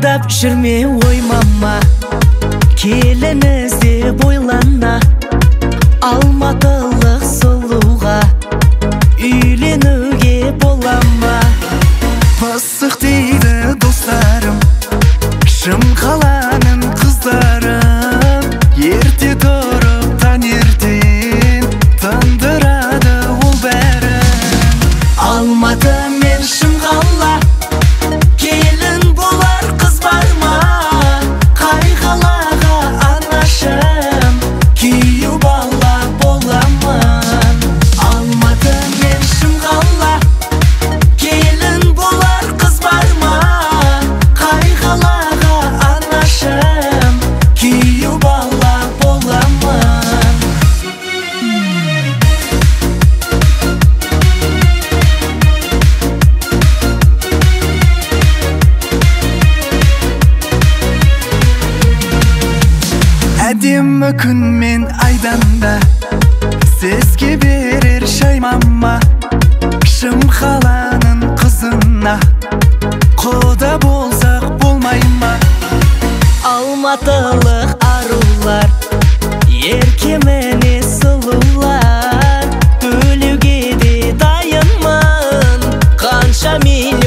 Алдап жүрме ой мама, келін іздеп ойлана. Алматылық сұлуға үйленуге бола ма? Пысық дейді достарым, шым қаланың қыздарым. Ерте тұрып таңертең тындырады ол бәрін. Алматы мен шым қала, келін болар қыз бар ма? Қай қалаға анашым, күйеу бала боламын. Алматы мен шым қала, келін болар қыз бар ма? Қай қалаға анашым, күйеу бала боламын. Әдемі күн мен айдан да сізге берер шай мама. Шым қаланың қызына құда болсақ болмай ма? Алматылық арулар, ерке мінез сұлулар, төлеуге де дайынмын. Қанша миллион